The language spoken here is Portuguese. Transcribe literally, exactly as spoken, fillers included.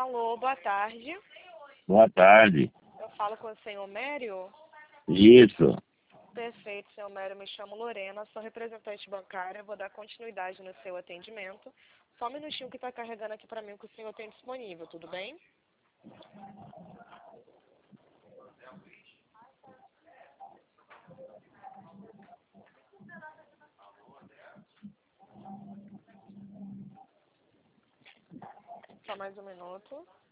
Alô, boa tarde. Boa tarde. Eu falo com o senhor Mério? Isso. Perfeito, senhor Mério. Me chamo Lorena, sou representante bancária. Vou dar continuidade no seu atendimento. Só um minutinho que está carregando aqui para mim o que o senhor tem disponível, tudo bem? Só mais um minuto.